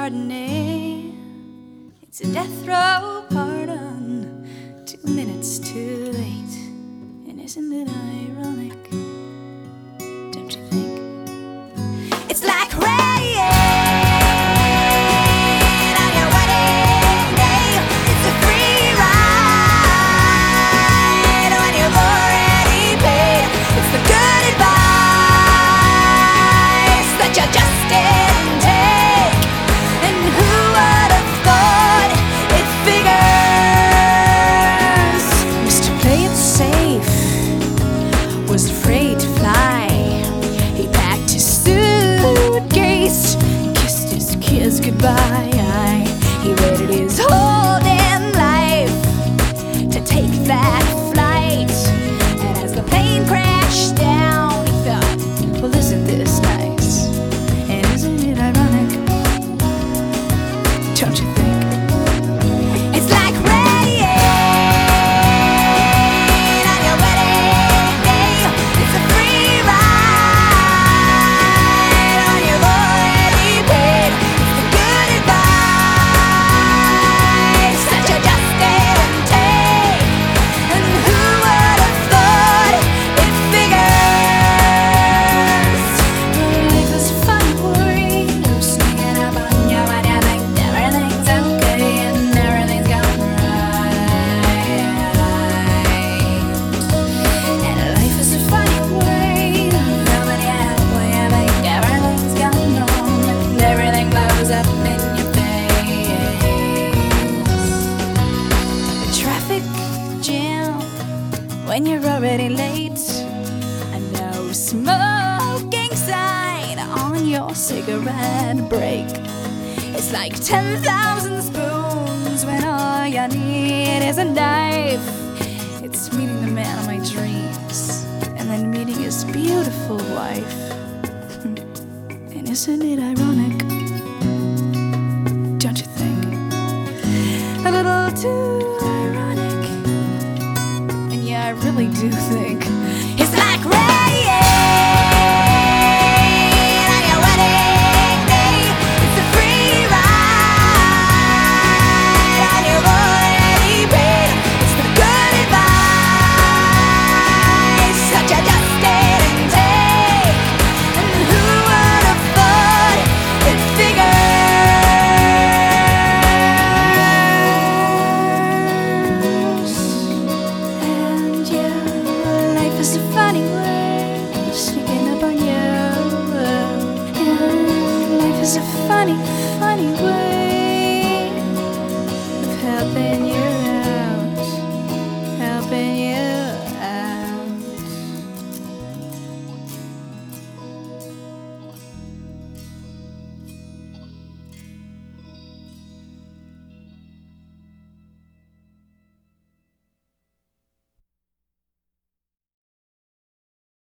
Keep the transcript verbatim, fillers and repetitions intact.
Chardonnay. It's a death row pardon, two minutes too late. And isn't it ironic? Don't you think? It's like rain on your wedding day. It's a free ride when you've already paid. It's the good advice that you just didn't take. And who would have thought it figures? Mister Play It Safe was afraid to fly. He packed his suitcase, kissed his kids goodbye. He waited his whole damn life to take that flight. And as the plane crashed down, he thought, well, isn't this nice? And isn't it ironic? Don't you think? It's like rain on your wedding day. It's a free ride when you've already paid. It's the good advice that you just didn't take. And who would have thought it figures? Life is a funny worry. I'm sneaking up on you when you think everything's okay and everything's going right. And life is a funny worry. Coming out when you think everything's going wrong and everything blows up in your face. A traffic jam when you're already late. A no smoking sign on your cigarette break. It's like ten thousand spoons when all you need is a knife. It's meeting the man of my dreams and then meeting his beautiful wife. And isn't it ironic? Don't you think? A little too ironic. And yeah, I really do think it's like rain on your wedding day. It's a free ride and you've already paid. It's the good advice that you just didn't take. And who would have thought it figures? And yeah, life is a funny way sneaking up on you. Yeah, life is a funny, funny way of helping you.